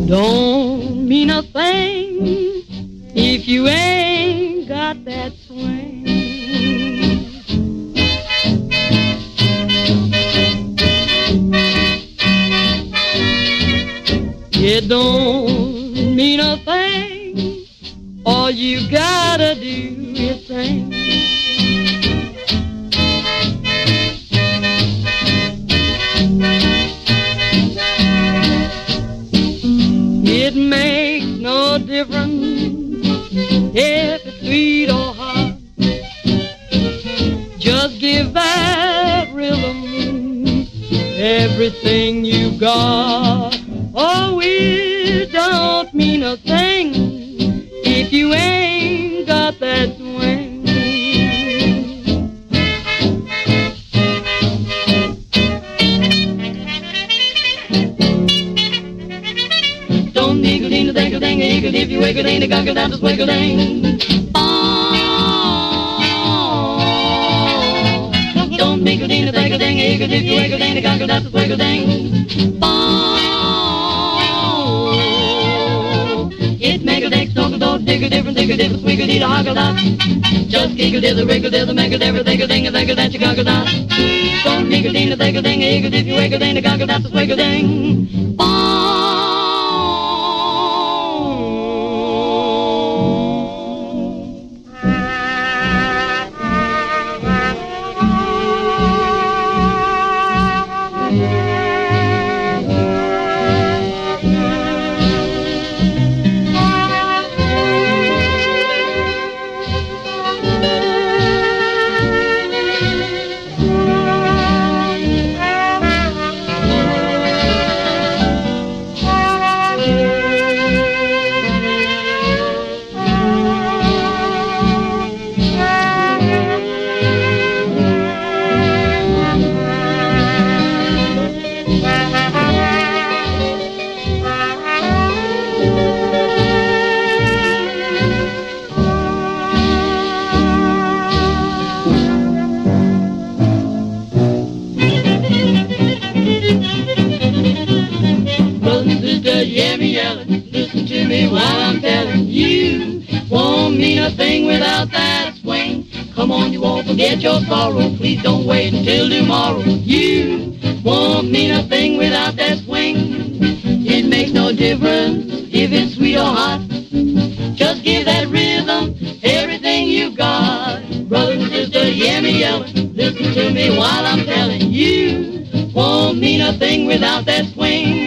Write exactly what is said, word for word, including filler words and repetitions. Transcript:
Don't mean a thing if you ain't got that swing. It don't mean a thing, all you gotta do is sing. It makes no difference if it's sweet or hot. Just give that rhythm everything you got. Oh, it don't mean a thing if you ain't got that swing. Don't niggle ding a dang a dang a eagle if you wiggle ding a guggle down to swiggle ding. Don't niggle ding a dang a dang a eagle if you wiggle ding a guggle down to swiggle ding. It make a dick, snog a dog, dig a different, dig a different, swiggle dee a hoggle dot. Just giggle diddle, wriggle diddle, make a different, dig a ding a ding a that you guggle dot. Don't niggle ding a ding a ding a eagle if you wiggle ding a guggle dot to swiggle ding. Hear me yelling, listen to me while I'm telling you. Won't mean a thing without that swing. Come on, you won't forget your sorrow. Please don't wait until tomorrow. You won't mean a thing without that swing. It makes no difference if it's sweet or hot. Just give that rhythm everything you got. Brother and sister, hear me yelling, listen to me while I'm telling you. Won't mean a thing without that swing.